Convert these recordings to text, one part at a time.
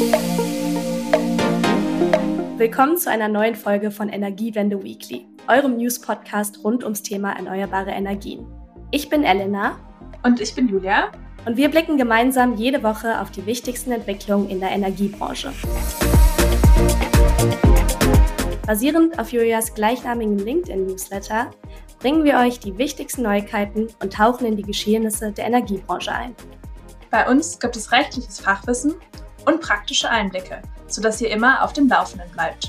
Willkommen zu einer neuen Folge von Energiewende Weekly, eurem News-Podcast rund ums Thema erneuerbare Energien. Ich bin Elena. Und ich bin Julia. Und wir blicken gemeinsam jede Woche auf die wichtigsten Entwicklungen in der Energiebranche. Basierend auf Julias gleichnamigen LinkedIn-Newsletter bringen wir euch die wichtigsten Neuigkeiten und tauchen in die Geschehnisse der Energiebranche ein. Bei uns gibt es rechtliches Fachwissen und praktische Einblicke, sodass ihr immer auf dem Laufenden bleibt.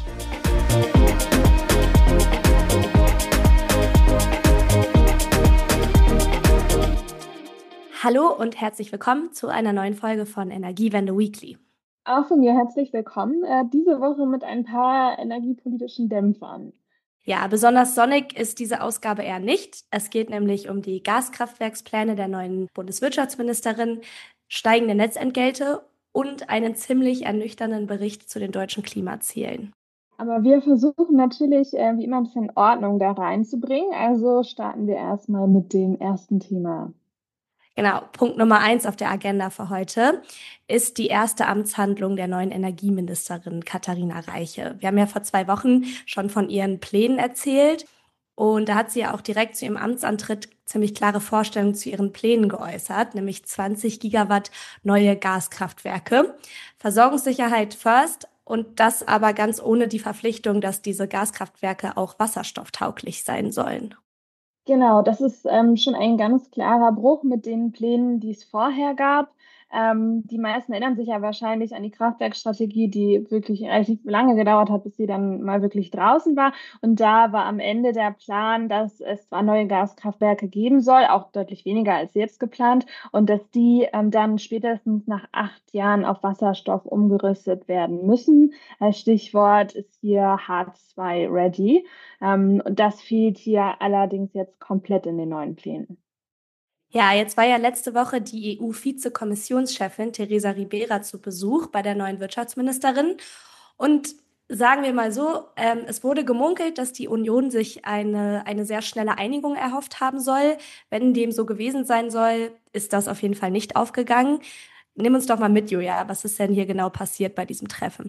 Hallo und herzlich willkommen zu einer neuen Folge von Energiewende Weekly. Auch von mir herzlich willkommen, diese Woche mit ein paar energiepolitischen Dämpfern. Ja, besonders sonnig ist diese Ausgabe eher nicht. Es geht nämlich um die Gaskraftwerkspläne der neuen Bundeswirtschaftsministerin, steigende Netzentgelte und einen ziemlich ernüchternden Bericht zu den deutschen Klimazielen. Aber wir versuchen natürlich, wie immer ein bisschen Ordnung da reinzubringen. Also starten wir erstmal mit dem ersten Thema. Genau, Punkt Nummer 1 auf der Agenda für heute ist die erste Amtshandlung der neuen Energieministerin Katharina Reiche. Wir haben ja vor 2 Wochen schon von ihren Plänen erzählt und da hat sie ja auch direkt zu ihrem Amtsantritt ziemlich klare Vorstellungen zu ihren Plänen geäußert, nämlich 20 Gigawatt neue Gaskraftwerke. Versorgungssicherheit first und das aber ganz ohne die Verpflichtung, dass diese Gaskraftwerke auch wasserstofftauglich sein sollen. Genau, das ist schon ein ganz klarer Bruch mit den Plänen, die es vorher gab. Die meisten erinnern sich ja wahrscheinlich an die Kraftwerkstrategie, die wirklich relativ lange gedauert hat, bis sie dann mal wirklich draußen war. Und da war am Ende der Plan, dass es zwar neue Gaskraftwerke geben soll, auch deutlich weniger als jetzt geplant, und dass die dann spätestens nach 8 Jahren auf Wasserstoff umgerüstet werden müssen. Stichwort ist hier H2 Ready. Und das fehlt hier allerdings jetzt komplett in den neuen Plänen. Ja, jetzt war ja letzte Woche die EU-Vizekommissionschefin Teresa Ribera zu Besuch bei der neuen Wirtschaftsministerin. Und sagen wir mal so, es wurde gemunkelt, dass die Union sich eine sehr schnelle Einigung erhofft haben soll. Wenn dem so gewesen sein soll, ist das auf jeden Fall nicht aufgegangen. Nimm uns doch mal mit, Julia. Was ist denn hier genau passiert bei diesem Treffen?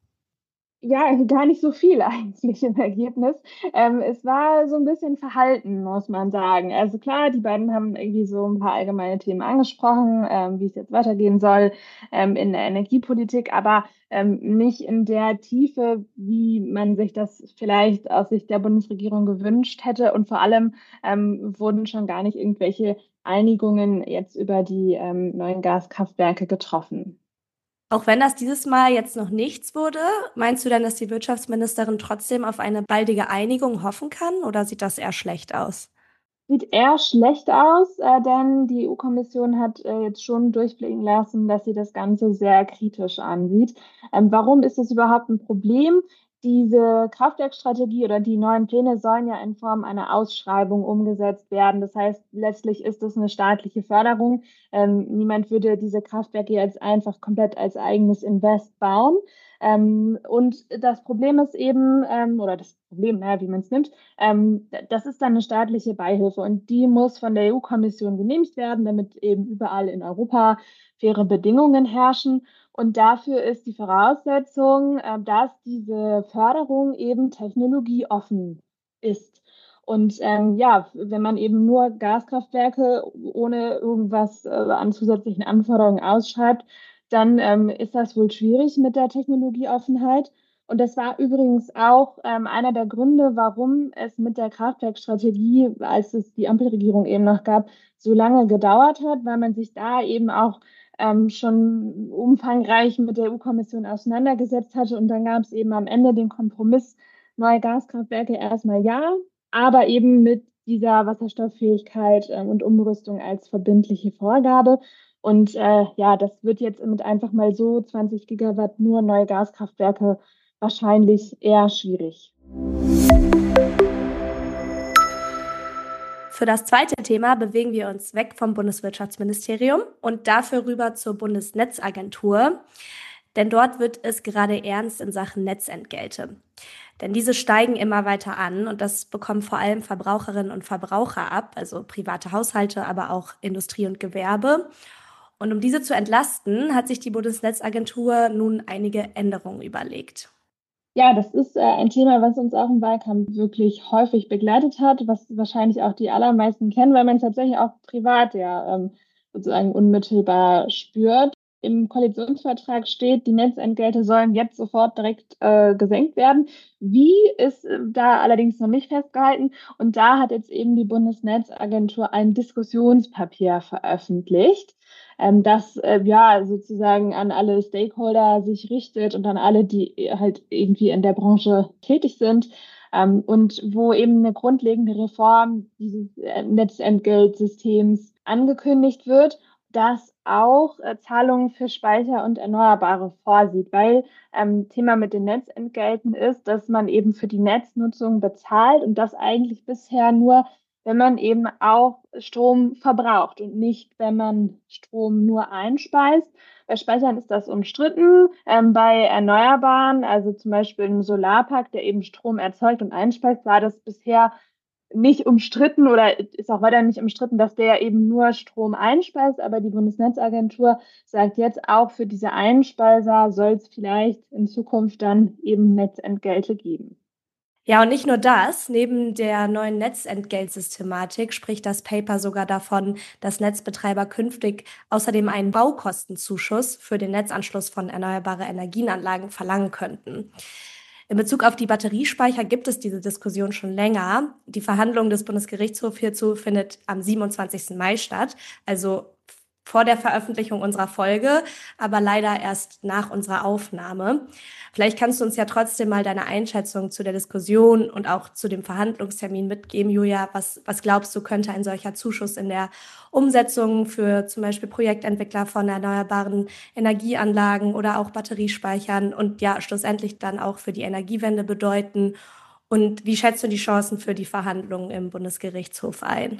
Ja, also gar nicht so viel eigentlich im Ergebnis. Es war so ein bisschen verhalten, muss man sagen. Also klar, die beiden haben irgendwie so ein paar allgemeine Themen angesprochen, wie es jetzt weitergehen soll, in der Energiepolitik, aber nicht in der Tiefe, wie man sich das vielleicht aus Sicht der Bundesregierung gewünscht hätte. Und vor allem wurden schon gar nicht irgendwelche Einigungen jetzt über die neuen Gaskraftwerke getroffen. Auch wenn das dieses Mal jetzt noch nichts wurde, meinst du denn, dass die Wirtschaftsministerin trotzdem auf eine baldige Einigung hoffen kann oder sieht das eher schlecht aus? Sieht eher schlecht aus, denn die EU-Kommission hat jetzt schon durchblicken lassen, dass sie das Ganze sehr kritisch ansieht. Warum ist das überhaupt ein Problem? Diese Kraftwerkstrategie oder die neuen Pläne sollen ja in Form einer Ausschreibung umgesetzt werden. Das heißt, letztlich ist es eine staatliche Förderung. Niemand würde diese Kraftwerke jetzt einfach komplett als eigenes Invest bauen. Und das Problem ist eben, oder das Problem, naja, wie man es nimmt, das ist dann eine staatliche Beihilfe und die muss von der EU-Kommission genehmigt werden, damit eben überall in Europa faire Bedingungen herrschen. Und dafür ist die Voraussetzung, dass diese Förderung eben technologieoffen ist. Und ja, wenn man eben nur Gaskraftwerke ohne irgendwas an zusätzlichen Anforderungen ausschreibt, dann ist das wohl schwierig mit der Technologieoffenheit. Und das war übrigens auch einer der Gründe, warum es mit der Kraftwerkstrategie, als es die Ampelregierung eben noch gab, so lange gedauert hat, weil man sich da eben auch schon umfangreich mit der EU-Kommission auseinandergesetzt hatte. Und dann gab es eben am Ende den Kompromiss, neue Gaskraftwerke erstmal ja, aber eben mit dieser Wasserstofffähigkeit und Umrüstung als verbindliche Vorgabe. Und ja, das wird jetzt mit einfach mal so 20 Gigawatt nur neue Gaskraftwerke wahrscheinlich eher schwierig. Für das zweite Thema bewegen wir uns weg vom Bundeswirtschaftsministerium und dafür rüber zur Bundesnetzagentur. Denn dort wird es gerade ernst in Sachen Netzentgelte. Denn diese steigen immer weiter an und das bekommen vor allem Verbraucherinnen und Verbraucher ab, also private Haushalte, aber auch Industrie und Gewerbe. Und um diese zu entlasten, hat sich die Bundesnetzagentur nun einige Änderungen überlegt. Ja, das ist ein Thema, was uns auch im Wahlkampf wirklich häufig begleitet hat, was wahrscheinlich auch die allermeisten kennen, weil man es tatsächlich auch privat sozusagen unmittelbar spürt. Im Koalitionsvertrag steht, die Netzentgelte sollen jetzt sofort direkt gesenkt werden. Wie ist da allerdings noch nicht festgehalten. Und da hat jetzt eben die Bundesnetzagentur ein Diskussionspapier veröffentlicht, das ja sozusagen an alle Stakeholder sich richtet und an alle, die halt irgendwie in der Branche tätig sind. Und wo eben eine grundlegende Reform dieses Netzentgeltsystems angekündigt wird, das auch Zahlungen für Speicher und Erneuerbare vorsieht, weil Thema mit den Netzentgelten ist, dass man eben für die Netznutzung bezahlt und das eigentlich bisher nur, wenn man eben auch Strom verbraucht und nicht, wenn man Strom nur einspeist. Bei Speichern ist das umstritten. Bei Erneuerbaren, also zum Beispiel im Solarpark, der eben Strom erzeugt und einspeist, war das bisher nicht umstritten oder ist auch weiter nicht umstritten, dass der eben nur Strom einspeist. Aber die Bundesnetzagentur sagt jetzt auch, für diese Einspeiser soll es vielleicht in Zukunft dann eben Netzentgelte geben. Ja, und nicht nur das. Neben der neuen Netzentgeltsystematik spricht das Paper sogar davon, dass Netzbetreiber künftig außerdem einen Baukostenzuschuss für den Netzanschluss von erneuerbaren Energienanlagen verlangen könnten. In Bezug auf die Batteriespeicher gibt es diese Diskussion schon länger. Die Verhandlung des Bundesgerichtshofs hierzu findet am 27. Mai statt, also vor der Veröffentlichung unserer Folge, aber leider erst nach unserer Aufnahme. Vielleicht kannst du uns ja trotzdem mal deine Einschätzung zu der Diskussion und auch zu dem Verhandlungstermin mitgeben, Julia. Was glaubst du, könnte ein solcher Zuschuss in der Umsetzung für zum Beispiel Projektentwickler von erneuerbaren Energieanlagen oder auch Batteriespeichern und ja, schlussendlich dann auch für die Energiewende bedeuten? Und wie schätzt du die Chancen für die Verhandlungen im Bundesgerichtshof ein?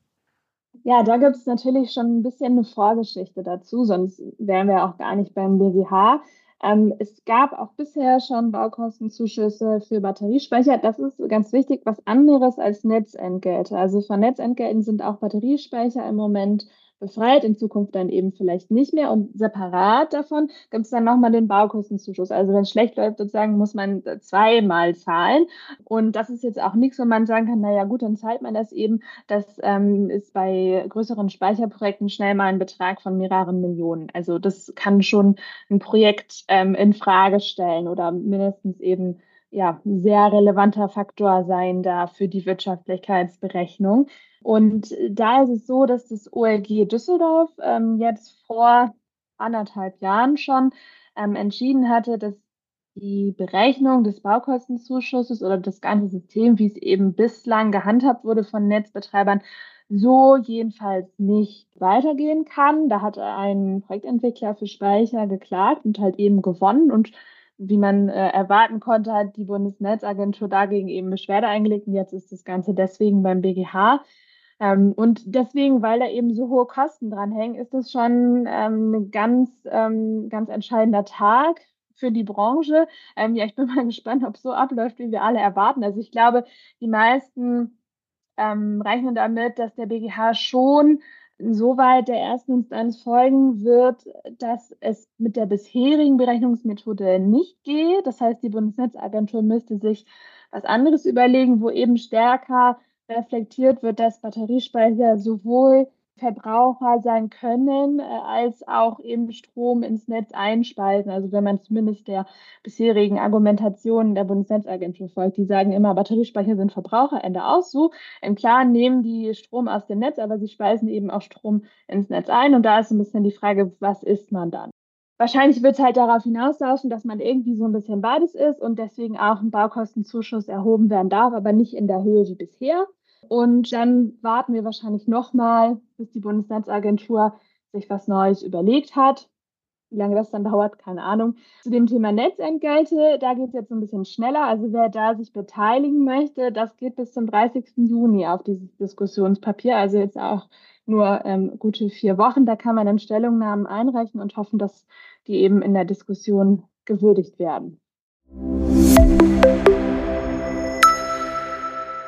Ja, da gibt es natürlich schon ein bisschen eine Vorgeschichte dazu, sonst wären wir auch gar nicht beim BGH. Es gab auch bisher schon Baukostenzuschüsse für Batteriespeicher. Das ist ganz wichtig, was anderes als Netzentgelte. Also von Netzentgelten sind auch Batteriespeicher im Moment befreit, in Zukunft dann eben vielleicht nicht mehr. Und separat davon gibt es dann nochmal den Baukostenzuschuss. Also wenn es schlecht läuft, sozusagen, muss man zweimal zahlen. Und das ist jetzt auch nichts, wo man sagen kann, naja gut, dann zahlt man das eben. Das ist bei größeren Speicherprojekten schnell mal ein Betrag von mehreren Millionen. Also das kann schon ein Projekt in Frage stellen oder mindestens eben ja, ein sehr relevanter Faktor sein da für die Wirtschaftlichkeitsberechnung. Und da ist es so, dass das OLG Düsseldorf jetzt vor 1,5 Jahren schon entschieden hatte, dass die Berechnung des Baukostenzuschusses oder das ganze System, wie es eben bislang gehandhabt wurde von Netzbetreibern, so jedenfalls nicht weitergehen kann. Da hat ein Projektentwickler für Speicher geklagt und halt eben gewonnen. Und wie man erwarten konnte, hat die Bundesnetzagentur dagegen eben Beschwerde eingelegt. Und jetzt ist das Ganze deswegen beim BGH. Und deswegen, weil da eben so hohe Kosten dranhängen, ist das schon ein ganz entscheidender Tag für die Branche. Ja, ich bin mal gespannt, ob es so abläuft, wie wir alle erwarten. Also ich glaube, die meisten rechnen damit, dass der BGH schon insoweit der ersten Instanz folgen wird, dass es mit der bisherigen Berechnungsmethode nicht geht. Das heißt, die Bundesnetzagentur müsste sich was anderes überlegen, wo eben stärker reflektiert wird, dass Batteriespeicher sowohl Verbraucher sein können, als auch eben Strom ins Netz einspeisen. Also wenn man zumindest der bisherigen Argumentation der Bundesnetzagentur folgt, die sagen immer, Batteriespeicher sind Verbraucher, Ende aus. So, im Klaren nehmen die Strom aus dem Netz, aber sie speisen eben auch Strom ins Netz ein. Und da ist ein bisschen die Frage, was ist man dann? Wahrscheinlich wird es halt darauf hinauslaufen, dass man irgendwie so ein bisschen beides ist und deswegen auch ein Baukostenzuschuss erhoben werden darf, aber nicht in der Höhe wie bisher. Und dann warten wir wahrscheinlich nochmal, bis die Bundesnetzagentur sich was Neues überlegt hat. Wie lange das dann dauert, keine Ahnung. Zu dem Thema Netzentgelte, da geht es jetzt so ein bisschen schneller. Also wer da sich beteiligen möchte, das geht bis zum 30. Juni auf dieses Diskussionspapier. Also jetzt auch nur gute 4 Wochen. Da kann man dann Stellungnahmen einreichen und hoffen, dass die eben in der Diskussion gewürdigt werden.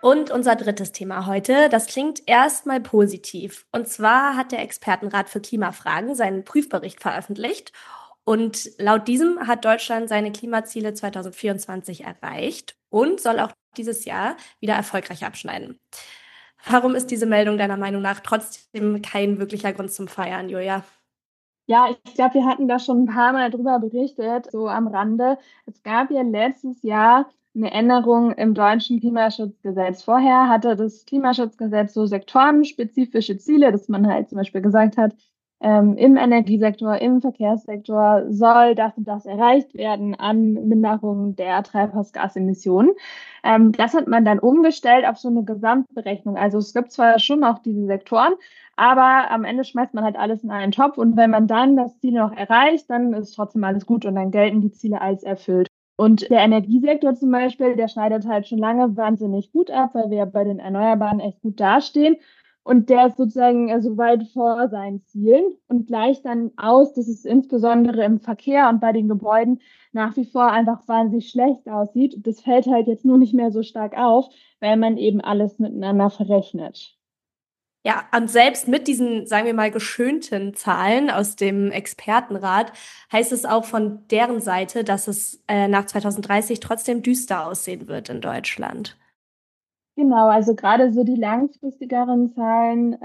Und unser drittes Thema heute, das klingt erstmal positiv. Und zwar hat der Expertenrat für Klimafragen seinen Prüfbericht veröffentlicht. Und laut diesem hat Deutschland seine Klimaziele 2024 erreicht und soll auch dieses Jahr wieder erfolgreich abschneiden. Warum ist diese Meldung deiner Meinung nach trotzdem kein wirklicher Grund zum Feiern, Julia? Ja, ich glaube, wir hatten da schon ein paar Mal drüber berichtet, so am Rande. Es gab ja letztes Jahr eine Änderung im deutschen Klimaschutzgesetz. Vorher hatte das Klimaschutzgesetz so sektorenspezifische Ziele, dass man halt zum Beispiel gesagt hat, im Energiesektor, im Verkehrssektor soll das und das erreicht werden an Minderung der Treibhausgasemissionen. Das hat man dann umgestellt auf so eine Gesamtberechnung. Also es gibt zwar schon noch diese Sektoren, aber am Ende schmeißt man halt alles in einen Topf und wenn man dann das Ziel noch erreicht, dann ist trotzdem alles gut und dann gelten die Ziele als erfüllt. Und der Energiesektor zum Beispiel, der schneidet halt schon lange wahnsinnig gut ab, weil wir ja bei den Erneuerbaren echt gut dastehen. Und der ist sozusagen so weit vor seinen Zielen und gleicht dann aus, dass es insbesondere im Verkehr und bei den Gebäuden nach wie vor einfach wahnsinnig schlecht aussieht. Das fällt halt jetzt nur nicht mehr so stark auf, weil man eben alles miteinander verrechnet. Ja, und selbst mit diesen, sagen wir mal, geschönten Zahlen aus dem Expertenrat heißt es auch von deren Seite, dass es nach 2030 trotzdem düster aussehen wird in Deutschland. Genau, also gerade so die langfristigeren Zahlen,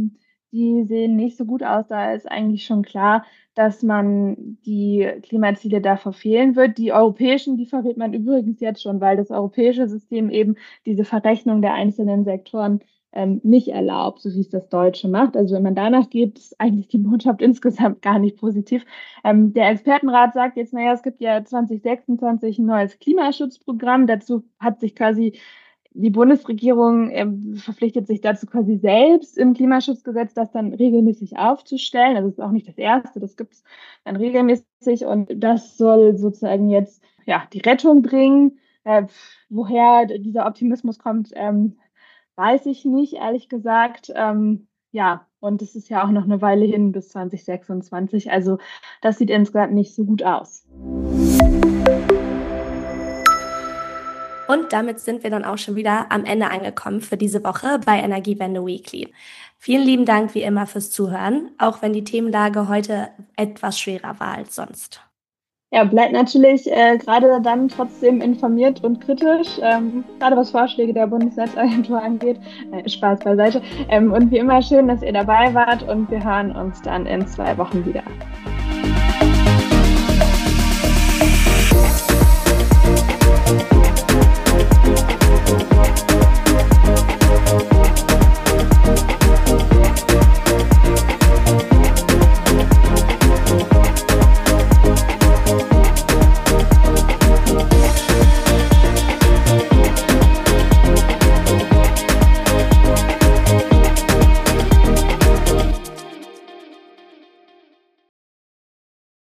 die sehen nicht so gut aus. Da ist eigentlich schon klar, dass man die Klimaziele da verfehlen wird. Die europäischen, die verfehlt man übrigens jetzt schon, weil das europäische System eben diese Verrechnung der einzelnen Sektoren nicht erlaubt, so wie es das Deutsche macht. Also wenn man danach geht, ist eigentlich die Botschaft insgesamt gar nicht positiv. Der Expertenrat sagt jetzt, naja, es gibt ja 2026 ein neues Klimaschutzprogramm. Dazu hat sich quasi die Bundesregierung verpflichtet sich dazu quasi selbst im Klimaschutzgesetz, das dann regelmäßig aufzustellen. Also das ist auch nicht das Erste, das gibt es dann regelmäßig und das soll sozusagen jetzt ja die Rettung bringen. Woher dieser Optimismus kommt, weiß ich nicht, ehrlich gesagt. Ja, und es ist ja auch noch eine Weile hin bis 2026. Also das sieht insgesamt nicht so gut aus. Und damit sind wir dann auch schon wieder am Ende angekommen für diese Woche bei Energiewende Weekly. Vielen lieben Dank wie immer fürs Zuhören, auch wenn die Themenlage heute etwas schwerer war als sonst. Ja, bleibt natürlich gerade dann trotzdem informiert und kritisch, gerade was Vorschläge der Bundesnetzagentur angeht. Spaß beiseite. Und wie immer schön, dass ihr dabei wart und wir hören uns dann in 2 Wochen wieder.